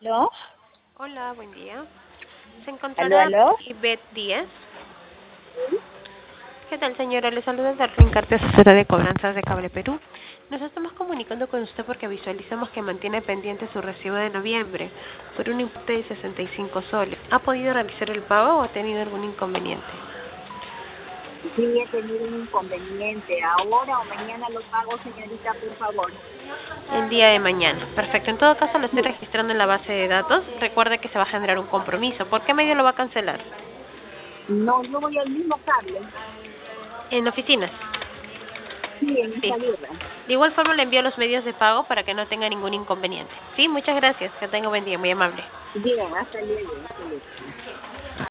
¿Aló? Hola, buen día. Se ¿Aló, encontrará aló? Ivette Díaz. ¿Qué tal, señora? Le saluda Darlene Cartes, asesora de cobranzas de Cable Perú. Nos estamos comunicando con usted porque visualizamos que mantiene pendiente su recibo de noviembre por un importe de 65 soles. ¿Ha podido realizar el pago o ha tenido algún inconveniente? Sí, he tenido un inconveniente. ¿Ahora o mañana lo pago, señorita, por favor? El día de mañana. Perfecto. En todo caso, lo estoy registrando en la base de datos. Recuerde que se va a generar un compromiso. ¿Por qué medio lo va a cancelar? No, yo voy al mismo cable. En oficinas. Sí, en Sí. esta guerra. De igual forma le envío los medios de pago para que no tenga ningún inconveniente. Sí, muchas gracias. Que tenga buen día, muy amable. Bien, hasta luego, hasta luego.